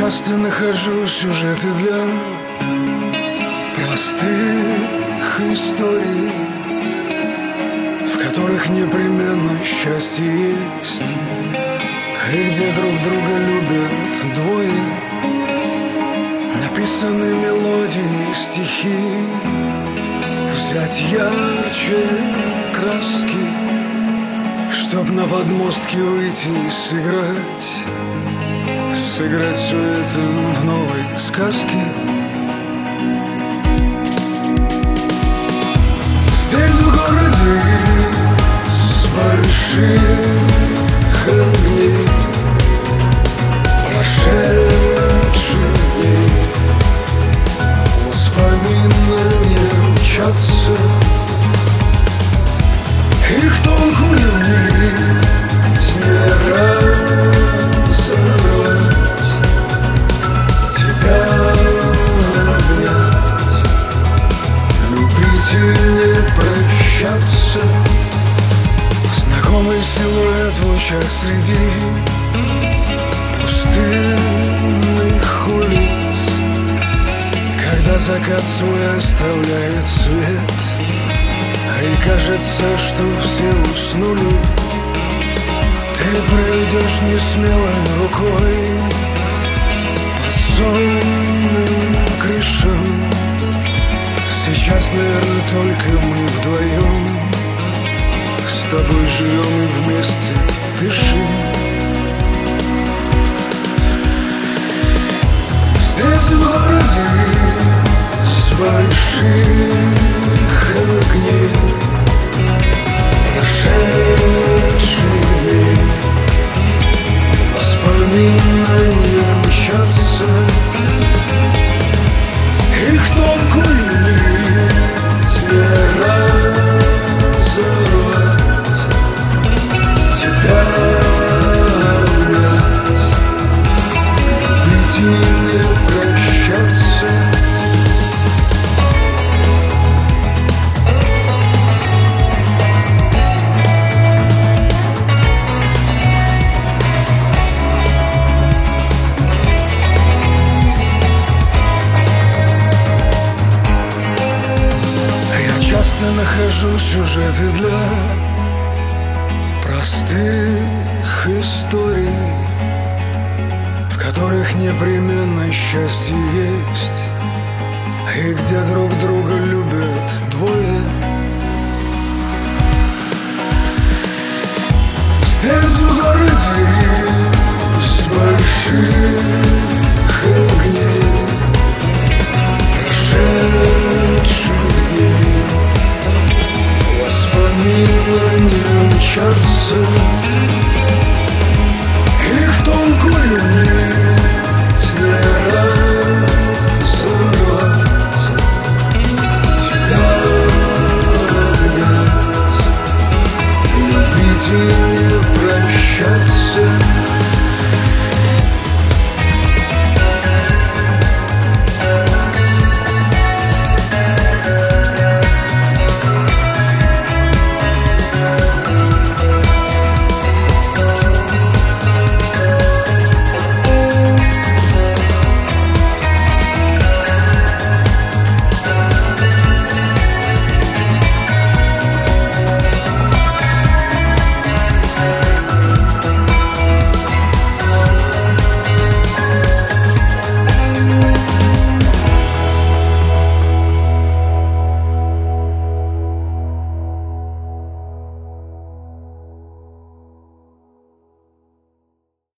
часто нахожу сюжеты для простых историй, в которых непременно счастье есть, и где друг друга любят двое. Написаны мелодии, стихи, взять ярче краски, чтоб на подмостке выйти и сыграть все это в новой сказке. Здесь в городе с больших огней прошедших дней воспоминания мчатся, их тонкую нить не разорвать, тебя обнять, любить и не прощаться. Знакомый силуэт в лучах среди пустынных улиц, когда закат свой оставляет свет, и кажется, что все уснули. Ты пройдешь несмелой рукой по сонным крышам. Сейчас, наверное, только мы вдвоем с тобой живем и вместе дышим. Здесь в городе с больших огней прошедшие дни воспоминания мчатся, их тонкую нить не разорвать, тебя обнять, любить и не прощаться. Часто нахожу сюжеты для простых историй, в которых непременно счастье есть, и где друг друга любят двое. Здесь в городе с больших огней прошедших дней воспоминания мчатся.